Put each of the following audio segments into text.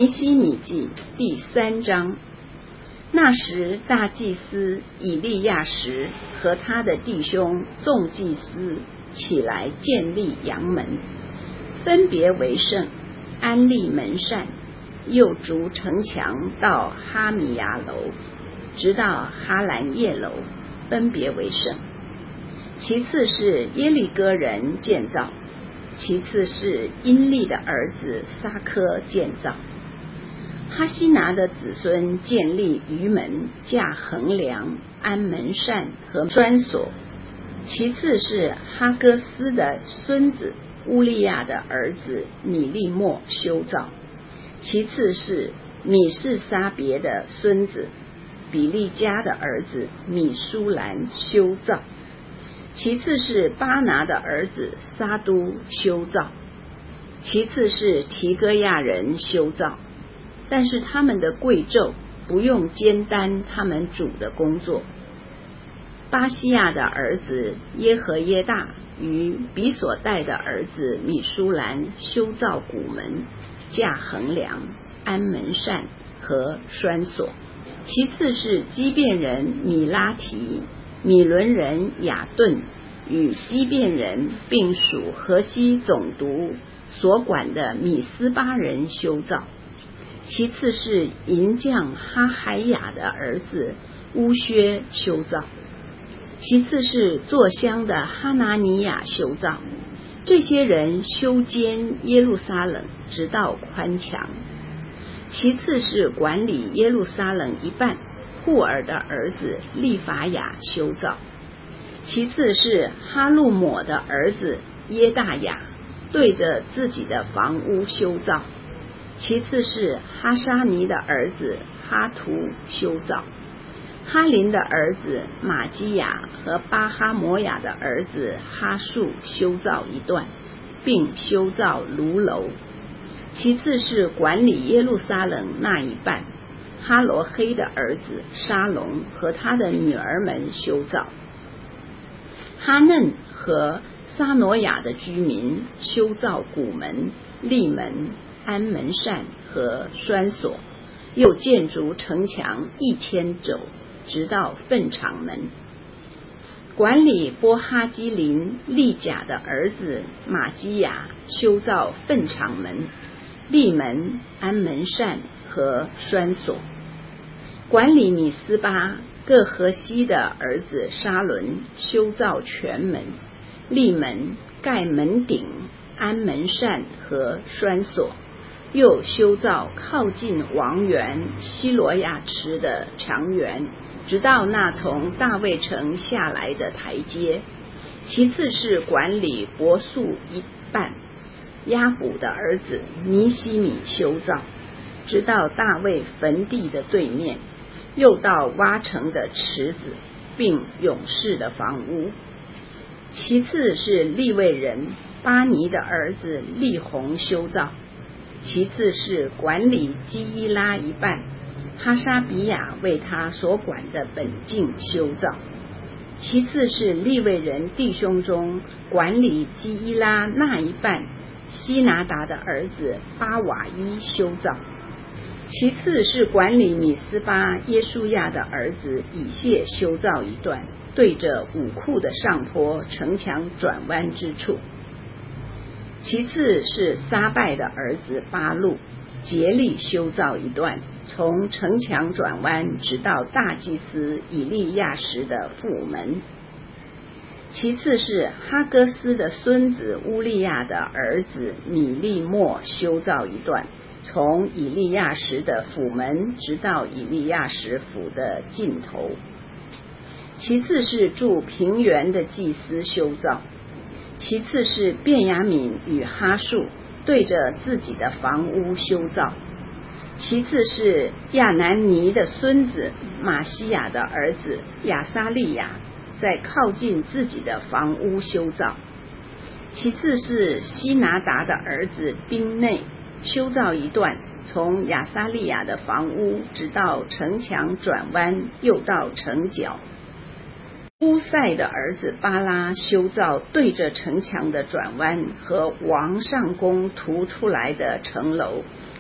尼希米记第3章。那时大祭司以利亚实和他的弟兄众祭司起来建立阳门，分别为圣，安立门扇，又筑城墙到哈米亚楼，直到哈兰叶楼，分别为圣。其次是耶利哥人建造，其次是因利的儿子撒科建造。哈西拿的子孙建立鱼门、架横梁、安门扇和栓锁。其次是哈哥斯的孙子乌利亚的儿子米利莫修造。其次是米士撒别的孙子比利加的儿子米舒兰修造。其次是巴拿的儿子撒都修造。其次是提哥亚人修造，但是他们的贵胄不用肩担他们主的工作。巴西亚的儿子耶和耶大与比所带的儿子米舒兰修造谷门、架横梁、安门扇和栓锁。其次是基遍人米拉提、米伦人雅顿与基遍人并属河西总督所管的米斯巴人修造。其次是银匠哈海雅的儿子乌薛修造。其次是做香的哈拿尼亚修造。这些人修坚耶路撒冷，直到宽墙。其次是管理耶路撒冷一半户尔的儿子利法雅修造。其次是哈路抹的儿子耶大雅对着自己的房屋修造。其次是哈沙尼的儿子哈图修造。哈林的儿子马基雅和巴哈摩雅的儿子哈树修造一段，并修造炉楼。其次是管理耶路撒冷那一半哈罗黑的儿子沙龙和他的女儿们修造。哈嫩和撒挪亚的居民修造谷门、立门、安门扇和栓锁，又建筑城墙1000肘，直到粪场门。管理波哈基林利甲的儿子马基雅修造粪场门、立门、安门扇和栓锁。管理米斯巴各河西的儿子沙伦修造全门、立门、盖门顶、安门扇和栓锁，又修造靠近王园希罗亚池的墙垣，直到那从大卫城下来的台阶。其次是管理伯素一半亚卜的儿子尼希米修造，直到大卫坟地的对面，又到挖城的池子，并勇士的房屋。其次是利未人巴尼的儿子利宏修造。其次是管理基伊拉一半哈沙比亚为他所管的本境修造。其次是利未人弟兄中管理基伊拉那一半西拿达的儿子巴瓦伊修造。其次是管理米斯巴耶书亚的儿子以谢修造一段，对着武库的上坡城墙转弯之处。其次是撒拜的儿子巴路竭力修造一段，从城墙转弯直到大祭司以利亚实的府门。其次是哈哥斯的孙子乌利亚的儿子米利莫修造一段，从以利亚实的府门直到以利亚实府的尽头。其次是住平原的祭司修造。其次是便雅悯与哈树对着自己的房屋修造。其次是亚南尼的孙子马西亚的儿子亚撒利亚在靠近自己的房屋修造。其次是西拿达的儿子宾内修造一段，从亚撒利亚的房屋直到城墙转弯，又到城角。乌塞的儿子巴拉修造对着城墙的转弯和王上宫涂出来的城楼，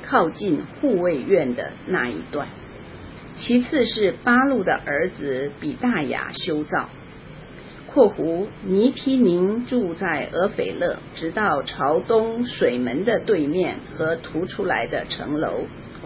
靠近护卫院的那一段。其次是巴路的儿子比大雅修造尼提宁住在俄斐勒，直到朝东水门的对面和凸出来的城楼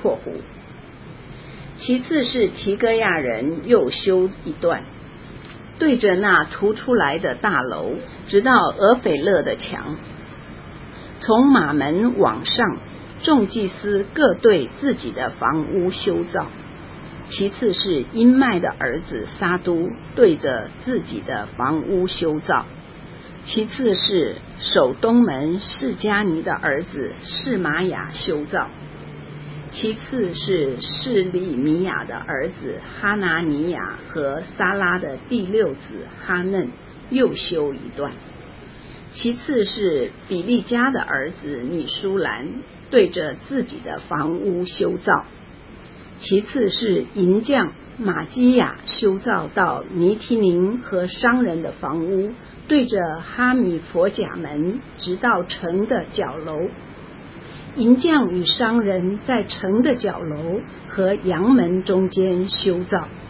其次是提哥亚人又修一段，对着那凸出来的大楼，直到俄斐勒的墙。从马门往上，众祭司各对自己的房屋修造。其次是音麦的儿子撒都对着自己的房屋修造。其次是守东门示迦尼的儿子示玛雅修造。其次是示利米亚的儿子哈拿尼亚和撒拉的第六子哈嫩又修一段。其次是比利家的儿子米舒兰对着自己的房屋修造。其次是银匠马基亚修造到尼提宁和商人的房屋，对着哈米佛甲门，直到城的角楼。银匠与商人在城的角楼和阳门中间修造。